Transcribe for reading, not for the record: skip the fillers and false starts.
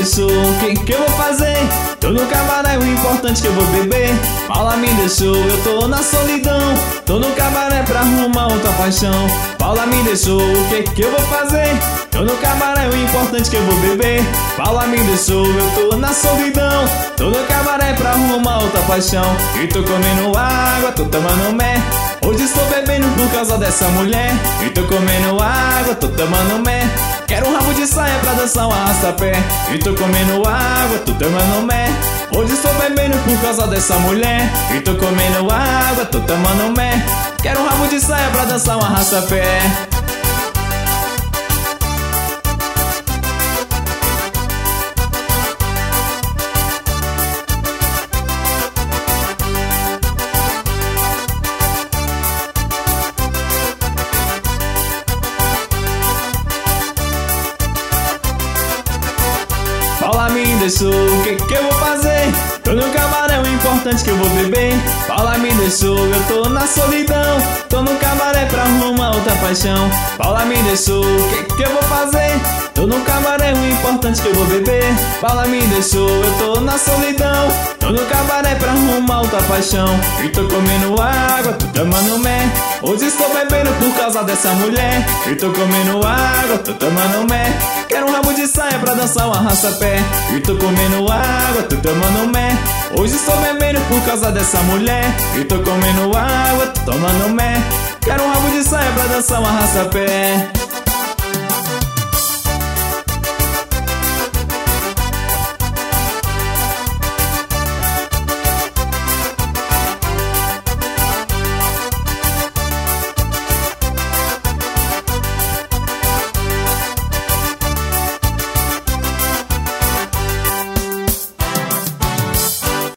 deixou, o que eu vou fazer? Tô no cabaré, o importante que eu vou beber. Paula me deixou, eu tô na solidão. Tô no cabaré pra arrumar outra paixão. Paula me deixou, o que eu vou fazer? Tô no cabaré, o importante que eu vou beber. Paula me deixou, eu tô na solidão. Tô no cabaré pra arrumar outra paixão. E tô comendo água, tô tomando mé. Hoje estou bebendo por causa dessa mulher. E tô comendo água, tô tomando mé. Quero um rabo de saia pra dançar um arrasta-pé. E tô comendo água, tô tomando mé. Hoje estou bebendo por causa dessa mulher. E tô comendo água, tô tomando mé. Quero um rabo de saia pra dançar um arrasta-pé. Paula me deixou, o que eu vou fazer? Tô no cabaré, o importante que eu vou beber. Paula me deixou, eu tô na solidão. Tô no cabaré pra arrumar outra paixão. Paula me deixou, o que eu vou fazer? Tô no cabaré, o importante que eu vou beber. Paula me deixou, eu tô na solidão. Tô no cabaré pra arrumar outra paixão. E tô comendo água, tô tomando mé. Hoje estou bebendo por causa dessa mulher. E tô comendo água, tô tomando mé. Quero um rabo de saia pra dançar um arrasta-pé. E tô comendo água, tô tomando mé. Hoje estou bebendo por causa dessa mulher. E tô comendo água, tô tomando mé. Quero um rabo de saia pra dançar um arrasta-pé.